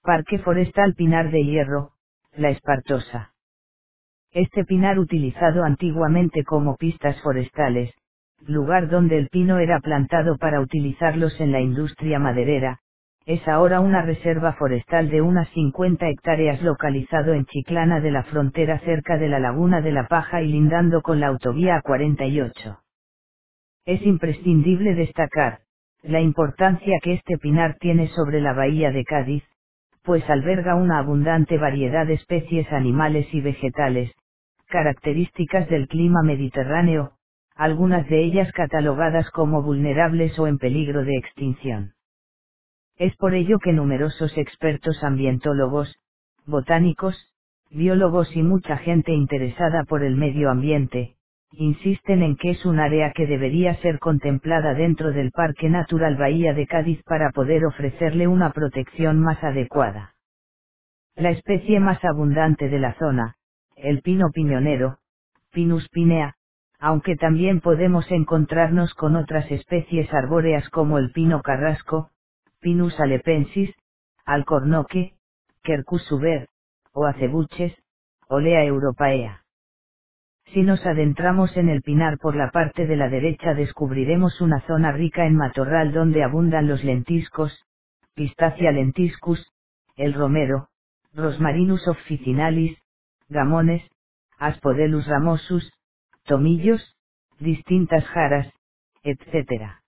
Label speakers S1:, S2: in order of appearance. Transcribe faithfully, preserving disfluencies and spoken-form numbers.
S1: Parque Forestal Pinar de Hierro, La Espartosa. Este pinar utilizado antiguamente como pistas forestales, lugar donde el pino era plantado para utilizarlos en la industria maderera, es ahora una reserva forestal de unas cincuenta hectáreas localizado en Chiclana de la Frontera cerca de la Laguna de la Paja y lindando con la autovía A cuarenta y ocho. Es imprescindible destacar la importancia que este pinar tiene sobre la bahía de Cádiz, pues alberga una abundante variedad de especies animales y vegetales, características del clima mediterráneo, algunas de ellas catalogadas como vulnerables o en peligro de extinción. Es por ello que numerosos expertos ambientólogos, botánicos, biólogos y mucha gente interesada por el medio ambiente, insisten en que es un área que debería ser contemplada dentro del Parque Natural Bahía de Cádiz para poder ofrecerle una protección más adecuada. La especie más abundante de la zona, el pino piñonero, Pinus pinea, aunque también podemos encontrarnos con otras especies arbóreas como el pino carrasco, Pinus alepensis, alcornoque, Quercus suber, o acebuches, Olea europaea. Si nos adentramos en el pinar por la parte de la derecha descubriremos una zona rica en matorral donde abundan los lentiscos, Pistacia lentiscus, el romero, Rosmarinus officinalis, gamones, Aspodelus ramosus, tomillos, distintas jaras, etcétera.